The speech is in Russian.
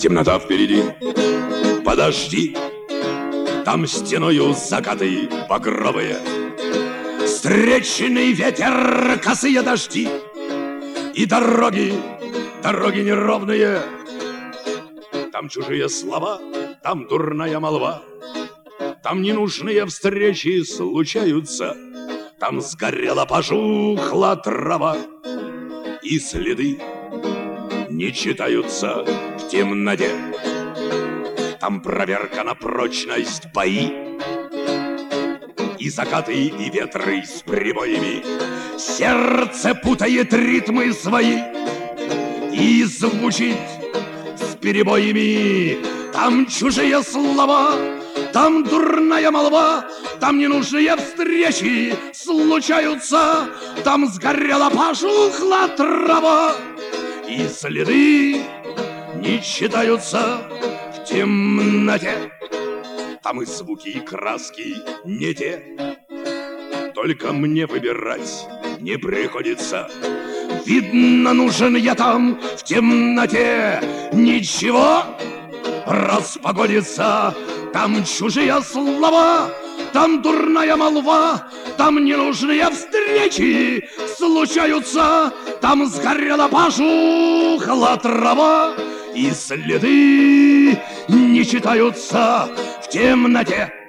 Темнота впереди, подожди, там стеною закаты багровые, встречный ветер, косые дожди и дороги неровные. Там чужие слова, там дурная молва, там ненужные встречи случаются, там сгорела, пожухла трава, и следы не читаются в темноте. Там проверка на прочность, бои и закаты, и ветры с прибоями. Сердце путает ритмы свои и звучит с перебоями. Там чужие слова, там дурная молва, там ненужные встречи случаются, там сгорела, пожухла трава, и следы не читаются в темноте. Там и звуки, и краски не те, только мне выбирать не приходится. Видно, нужен я там в темноте. Ничего, распогодится. Там чужие слова, там дурная молва, там ненужные встречи случаются, там сгорела, пожухла трава, и следы не читаются в темноте.